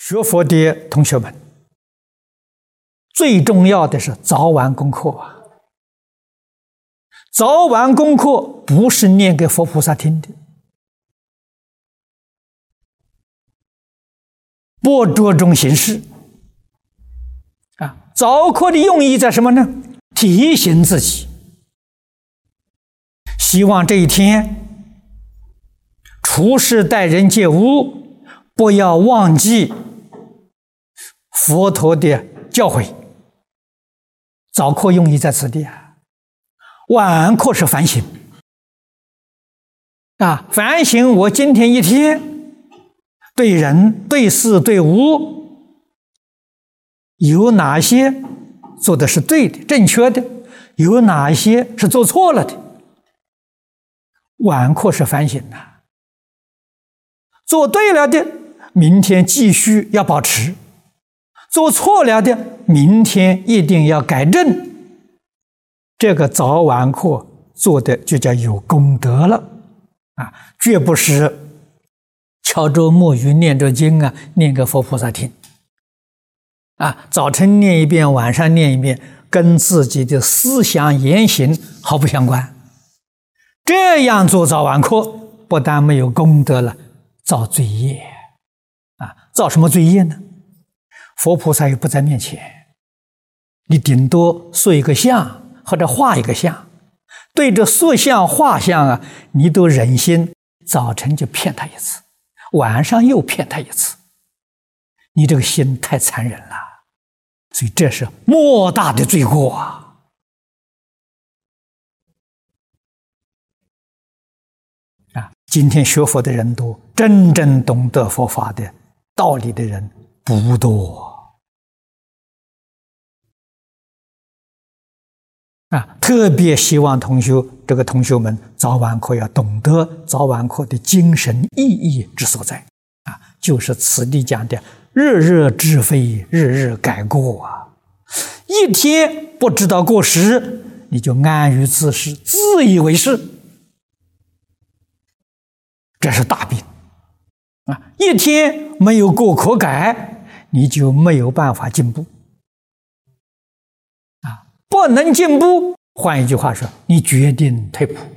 学佛的同学们，最重要的是早晚功课啊！早晚功课不是念给佛菩萨听的，不着重形式啊！早课的用意在什么呢？提醒自己，希望这一天处事待人接物，不要忘记佛陀的教诲。早课用意在此地啊，晚课是反省啊，反省我今天一天对人、对事、对物有哪些做的是对的、正确的，有哪些是做错了的。晚课是反省啊，做对了的，明天继续要保持；做错了的，明天一定要改正。这个早晚课做的就叫有功德了啊，绝不是敲着木鱼念着经啊，念给佛菩萨听啊，早晨念一遍，晚上念一遍，跟自己的思想言行毫不相关。这样做早晚课，不但没有功德了，造罪业啊！造什么罪业呢？佛菩萨又不在面前，你顶多塑一个像或者画一个像，对着塑像画像啊，你都忍心早晨就骗他一次，晚上又骗他一次，你这个心太残忍了，所以这是莫大的罪过啊！今天学佛的人多，真正懂得佛法的道理的人不多啊！特别希望同学们早晚课要懂得早晚课的精神意义之所在啊，就是此地讲的日日知非，日日改过啊！一天不知道过时，你就安于自是，自以为是。这是大病啊！一天没有过可改，你就没有办法进步啊！不能进步，换一句话说，你决定退步。